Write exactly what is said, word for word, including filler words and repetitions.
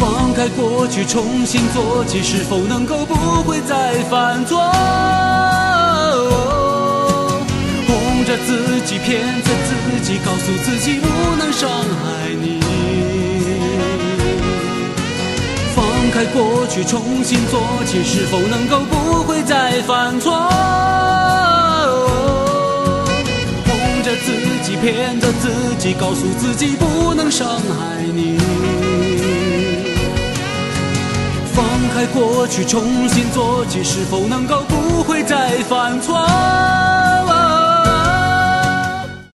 放开过去，重新做起，是否能够不会再犯错？哄着自己，骗着自己，告诉自己不能伤害你。放开过去，重新做起，是否能够不会再犯错？哄着自己，骗着自己，告诉自己不能伤害你。放开过去，重新做起，是否能够不会再犯错？